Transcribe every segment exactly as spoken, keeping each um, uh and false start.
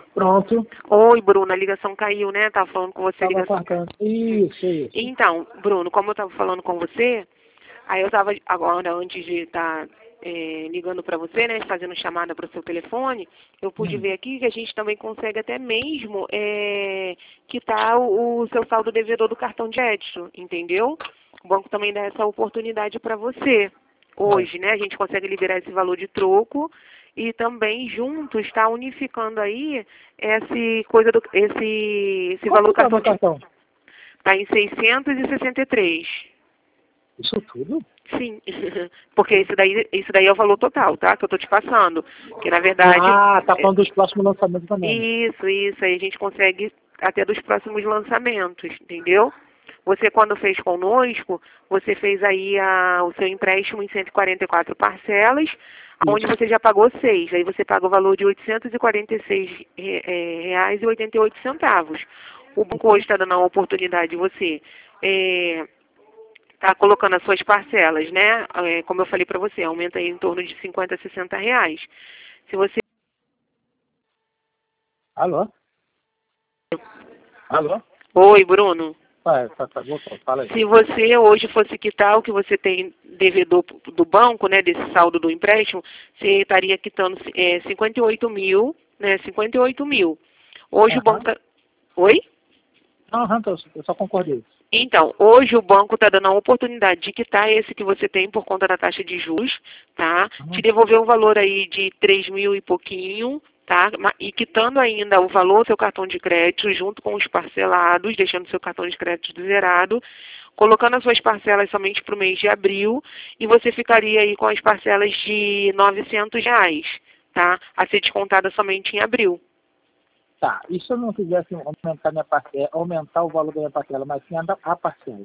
Pronto. Oi, Bruno, a ligação caiu, né? Tava falando com você, a Tava ligação. cortando. Isso, isso. Então, Bruno, como eu tava falando com você, aí eu tava agora, antes de estar ligando para você, né, fazendo chamada para o seu telefone, eu pude Hum. ver aqui que a gente também consegue até mesmo é, quitar o, o seu saldo devedor do cartão de crédito, entendeu? O banco também dá essa oportunidade para você. Hoje, É. né, a gente consegue liberar esse valor de troco e também junto está unificando aí esse coisa do esse esse Quanto valor do tá cartão meu de cartão? está em seiscentos e sessenta e três. Isso tudo? Sim, porque isso daí, isso daí é o valor total, tá? Que eu tô te passando. Que na verdade. Ah, tá é- falando dos próximos lançamentos também. Isso, isso. Aí a gente consegue até dos próximos lançamentos, entendeu? Você quando fez conosco, você fez aí a, o seu empréstimo em cento e quarenta e quatro parcelas, onde Isso. você já pagou seis. Aí você paga o valor de oitocentos e quarenta e seis re- é, reais e oitenta e oito centavos. O banco hoje está dando a oportunidade de você é, tá colocando as suas parcelas, né? É, como eu falei para você, aumenta aí em torno de cinquenta a sessenta reais. Se você... Alô? Alô? Oi, Bruno. Vai, tá, tá, voltou. Fala aí. Se você hoje fosse quitar o que você tem devedor do banco, né, desse saldo do empréstimo, você estaria quitando é, cinquenta e oito mil, né, cinquenta e oito mil. Hoje o banco Aham. tá... Oi? Aham, eu, eu só concordei. Então, hoje o banco está dando a oportunidade de quitar esse que você tem por conta da taxa de juros, tá? Te Aham. devolver um valor aí de três mil e pouquinho, tá? Ma- E quitando ainda o valor do seu cartão de crédito junto com os parcelados, deixando seu cartão de crédito zerado, colocando as suas parcelas somente para o mês de abril, e você ficaria aí com as parcelas de novecentos reais, tá? A ser descontada somente em abril. Tá, e se eu não quisesse aumentar minha parcela, aumentar o valor da minha parcela, mas sim a, da- a parcela?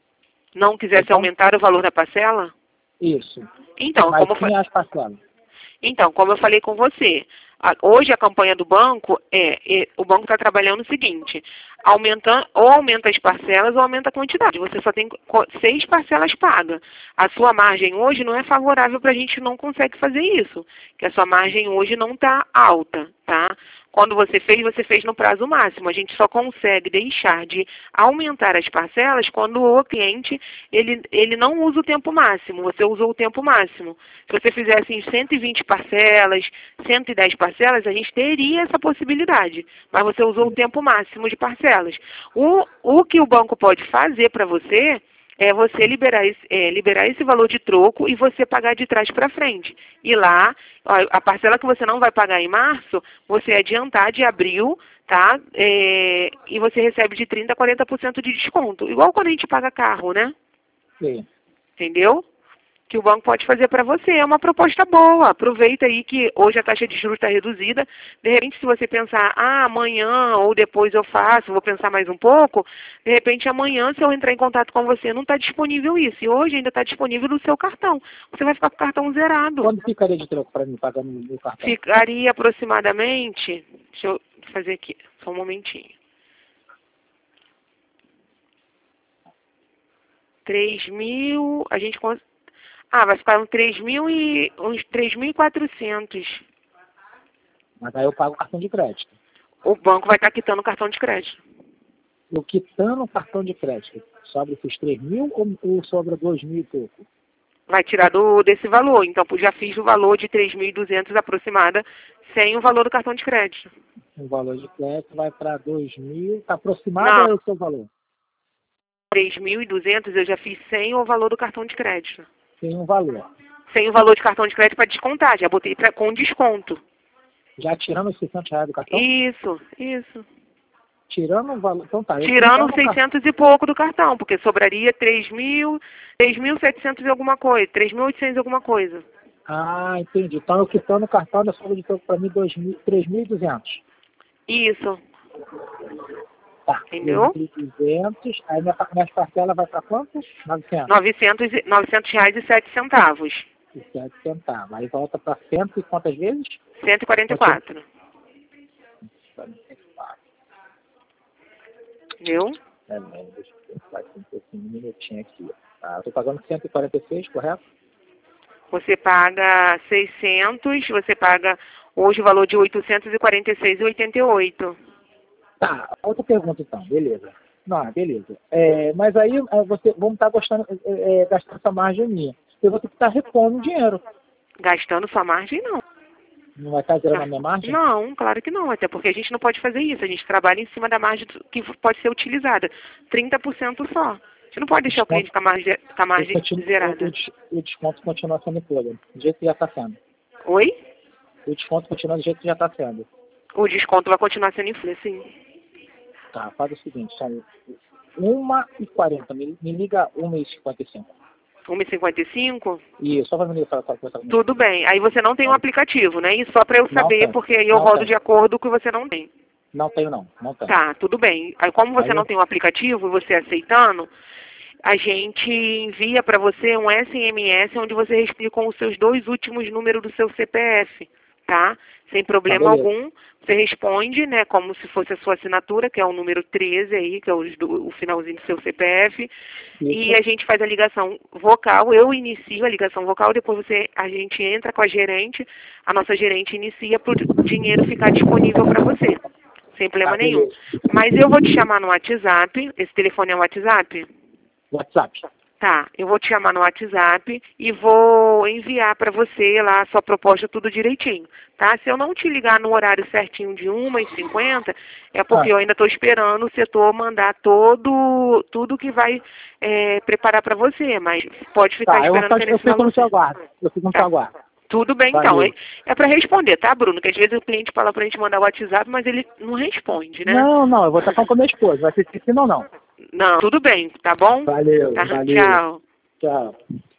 Não quisesse Então, aumentar o valor da parcela? isso. Então, Mas como foi... sim as parcelas. Então, como eu falei com você, a- hoje a campanha do banco é, é- o banco está trabalhando o seguinte, aumentando, ou aumenta as parcelas ou aumenta a quantidade. Você só tem co- seis parcelas pagas. A sua margem hoje não é favorável para a gente não consegue fazer isso, que a sua margem hoje não está alta, tá? Quando você fez, você fez no prazo máximo. A gente só consegue deixar de aumentar as parcelas quando o cliente ele, ele não usa o tempo máximo. Você usou o tempo máximo. Se você fizesse em cento e vinte parcelas, cento e dez parcelas, a gente teria essa possibilidade. Mas você usou o tempo máximo de parcelas. O, o que o banco pode fazer para você é você liberar esse, é, liberar esse valor de troco e você pagar de trás para frente. E lá, ó, a parcela que você não vai pagar em março, você adiantar de abril, tá? É, e você recebe de trinta a quarenta por cento de desconto. Igual quando a gente paga carro, né? Sim. Entendeu? Que o banco pode fazer para você. É uma proposta boa. Aproveita aí que hoje a taxa de juros está reduzida. De repente, se você pensar, ah, amanhã ou depois eu faço, vou pensar mais um pouco, de repente amanhã, se eu entrar em contato com você, não está disponível isso. E hoje ainda está disponível no seu cartão. Você vai ficar com o cartão zerado. Quando ficaria de troco para mim pagar no meu cartão? Ficaria aproximadamente, deixa eu fazer aqui, só um momentinho. três mil, a gente cons- ah, vai ficar uns três mil e uns três mil e quatrocentos. Mas aí eu pago o cartão de crédito. O banco vai estar quitando o cartão de crédito. Eu quitando o cartão de crédito, sobra esses três mil ou, ou sobra dois mil e pouco? Vai tirar do, desse valor. Então, eu já fiz o valor de três mil e duzentos aproximada, sem o valor do cartão de crédito. O valor de crédito vai para dois mil, está aproximado Não, ou é o seu valor? três mil e duzentos eu já fiz sem o valor do cartão de crédito. Tem um valor. Sem o valor de cartão de crédito para descontar, já botei pra, com desconto. Já tirando os seiscentos reais do cartão? Isso, isso. Tirando o valor. Então tá, eu Tirando quitando o cartão. seiscentos e pouco do cartão, porque sobraria três mil, três mil e setecentos e alguma coisa, três mil e oitocentos e alguma coisa. Ah, entendi. Então eu quitando o cartão da sobra de troco para mim três mil e duzentos. Isso, Tá, entendeu? três mil e duzentos. Aí minha, minhas parcelas vai para quanto? novecentos. novecentos, e- novecentos reais e sete centavos. E sete centavos. Aí volta para cento e quantas vezes? cento e quarenta e quatro. Entendeu? É, né, deixa eu pensar aqui um pouquinho, um minutinho aqui. Tá, eu tô pagando cento e quarenta e seis, correto? Você paga seiscentos, você paga Hoje o valor de oitocentos e quarenta e seis reais e oitenta e oito centavos. Tá, outra pergunta então, beleza. Não, beleza. É, mas aí é, você, vamos estar gostando, é, é, gastando essa margem minha. Eu vou ter que estar repondo o dinheiro. Gastando sua margem, não. Não vai estar zerando a minha margem? Não, claro que não, até porque a gente não pode fazer isso. A gente trabalha em cima da margem que pode ser utilizada. trinta por cento só. A gente não pode deixar o cliente com a margem, com a margem continuo, zerada. O, o, o desconto continua sendo todo, do jeito que já está sendo. Oi? O desconto continua do jeito que já está sendo. O desconto vai continuar sendo influência, sim. Tá, faz o seguinte, são uma e quarenta, me, me liga uma e cinquenta e cinco. uma e cinquenta e cinco? Isso, só para me ligar para coisa. Tudo bem. Aí você não tem um aplicativo, né? Isso só para eu saber, porque aí eu não rodo tenho. de acordo com o que você não tem. Não tenho não, não tenho. Tá, tudo bem. Aí como você Aí não eu... tem um aplicativo e você aceitando, a gente envia para você um S M S onde você responde com os seus dois últimos números do seu C P F, tá? Sem problema Tá, algum. Você responde, né, como se fosse a sua assinatura, que é o número treze aí, que é o, do, o finalzinho do seu C P F. Isso. E a gente faz a ligação vocal, eu inicio a ligação vocal, depois você, a gente entra com a gerente, a nossa gerente inicia para o dinheiro ficar disponível para você. Sem problema Tá, nenhum. beleza. Mas eu vou te chamar no WhatsApp, esse telefone é o WhatsApp? WhatsApp. Tá, eu vou te chamar no WhatsApp e vou enviar para você lá a sua proposta tudo direitinho, tá? Se eu não te ligar no horário certinho de uma e cinquenta, é porque Ah. eu ainda estou esperando o setor mandar todo, tudo que vai é, preparar para você, mas pode ficar Tá, eu, esperando eu, que eu fico no seu aguardo. Eu fico no Tá. seu aguardo. Tudo bem, Valeu. então. É, é para responder, tá, Bruno? Que às vezes o cliente fala para a gente mandar o WhatsApp, mas ele não responde, né? Não, não, eu vou estar falando com a minha esposa. Vai ser sim ou não? Não, tudo bem, tá bom? Valeu, Tá, valeu. tchau. Tchau.